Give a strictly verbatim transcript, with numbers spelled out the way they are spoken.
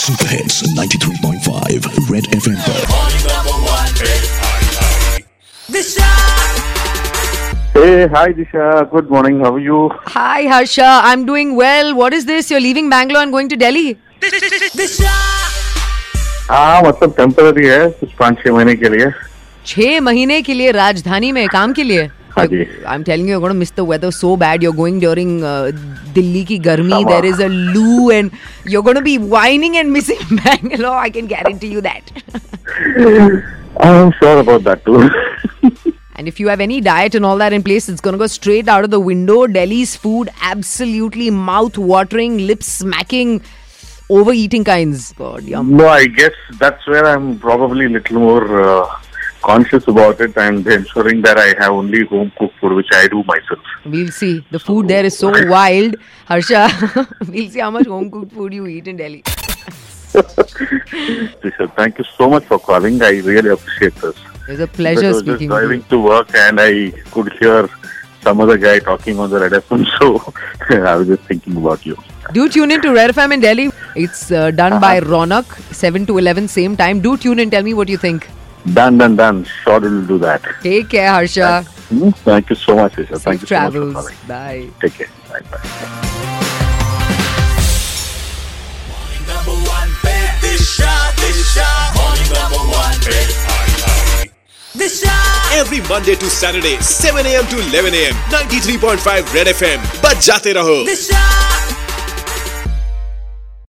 Super hits ninety-three point five red FM पर। Hey, hi Disha. Good morning. How are you? Hi Harsha, I'm doing well. What is this? You're leaving Bangalore and going to Delhi? हाँ मतलब temporary है, कुछ पाँच छह महीने के लिए। छह महीने के लिए राजधानी में काम के लिए? हाँ जी। I'm telling you, you're going to miss the weather so bad. You're going during uh, Delhi की गर्मी. There is a loo and you're going to be whining and missing Bangalore. I can guarantee you that. I'm sure about that too. And if you have any diet and all that in place, it's going to go straight out of the window. Delhi's food, absolutely mouth-watering, lip-smacking, overeating kinds. God, yum. No, I guess that's where I'm probably a little more uh, conscious about it and ensuring that I have only home-cooked food, which I do myself. We'll see. The food there is so wild. Harsha, we'll see how much home-cooked food you eat in Delhi. Disha, thank you so much for calling. I really appreciate this. It was a pleasure I was speaking just driving to you. to work and I could hear some other guy talking on the Red F M, so I was just thinking about you. Do tune in to Red F M in Delhi. It's uh, done uh-huh. by Ronak, seven to eleven, same time. Do tune in. Tell me what you think. Done, done, done. Sure, we'll do that. Take care, Harsha. Thank, thank you so much, Isha. Safe Thank you travels. so much for calling. Bye. Take care. Bye, bye. Every Monday to Saturday, seven a.m. to eleven a.m. ninety-three point five Red F M. बज जाते रहो।